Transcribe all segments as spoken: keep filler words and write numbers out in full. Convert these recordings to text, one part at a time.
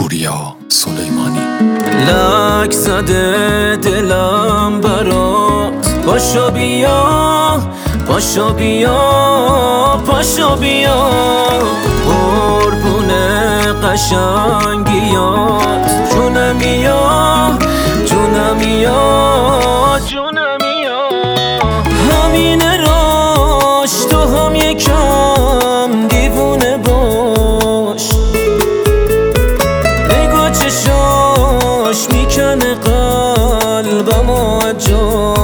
پوریا سلیمانی. لک زده دلم برات، پاشو بیا پاشو بیا پاشو بیا، قربون قشنگیات، جونمیا جونمیا جونمیا. همین راش تو هم یکم دیوونه باش، نگاه چشاش میکنه قلبم و جاش.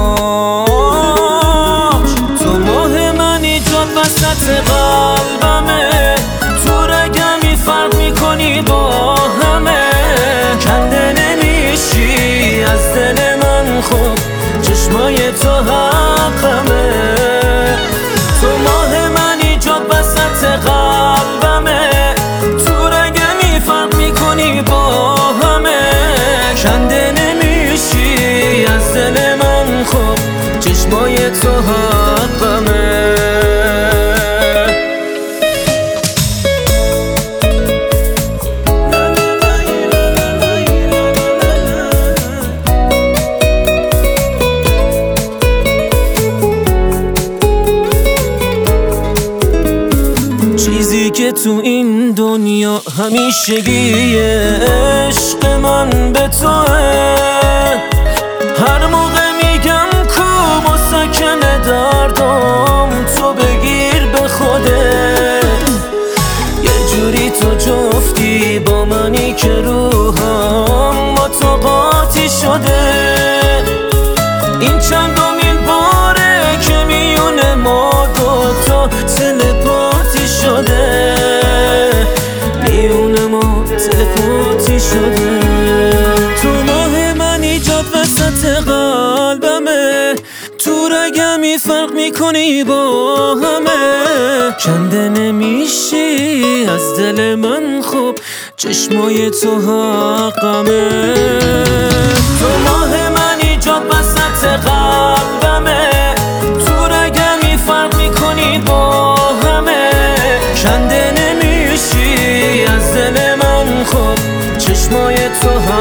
تو ماه من ایجاد وسط قلبمه، تو رگمی فرق میکنی با همه، کنده نمیشی از دل من، خب چشمای تو حقمه. تو ماه من ایجاد وسط قلبمه، تو رگمی فرق میکنی با همه، کنده نمیشی از دل من، خب چشمای تو حقمه. چیزی که تو این دنیا همیشگیه، عشق من به توه. هر موقع میگم کو و سکن دردم، تو بگیر به خودت. یه جوری تو جفتی با منی که روحم با تو قاطی شده. این چندمین باره که میونه ما دوتا تلپاتی شده، میونه ما تلپاتی شده. تو ماه من ایجاد وسط قلبمه، تو رگمی فرق میکنی با همه، کنده نمیشی از دل من، خب چشمای تو حقمه. تو ماه من ایجاد وسط قلبمه، تو رگمی فرق میکنی با همه، کنده نمیشی از دل من، خب چشمای تو حقمه.